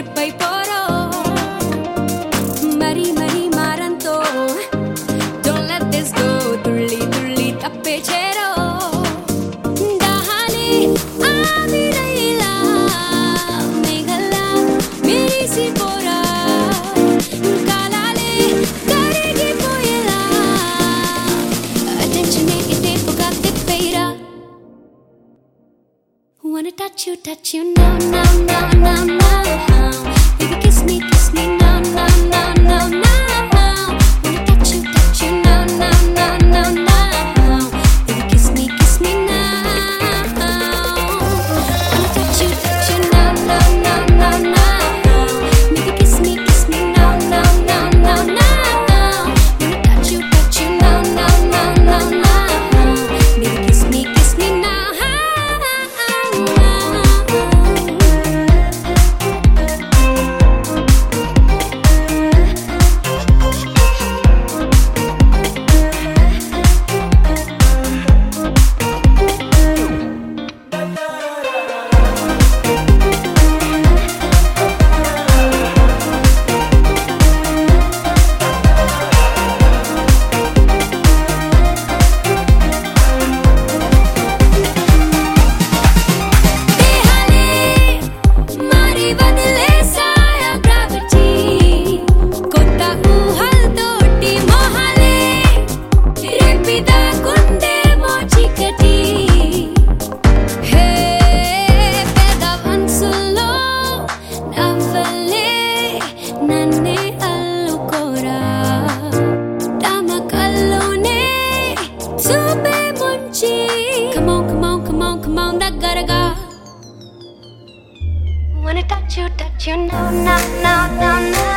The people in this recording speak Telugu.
ట్రిప్ అయిపోరో మరి మరి మారంతో Don't let this go తుళ్ళి తుళ్ళి తప్పే చేరో దాహాలే ఆవిరైలా మేఘల్లా మెరిసిపోరా కాలాలే కరిగిపోయేలా అటెన్షనే ఇటేపుగా Tippera Wanna touch you now, now, now, now, now. Baby, kiss me now, now, now, now, now. Wanna touch you now, now, now, now, now. Baby, kiss me now. Wanna touch you now, now, now, now, now. Baby, kiss me now, now, now, now, now. Wanna touch you now, now, now, now, now. Baby, kiss me now. Wanna touch you now, now, now, now, now.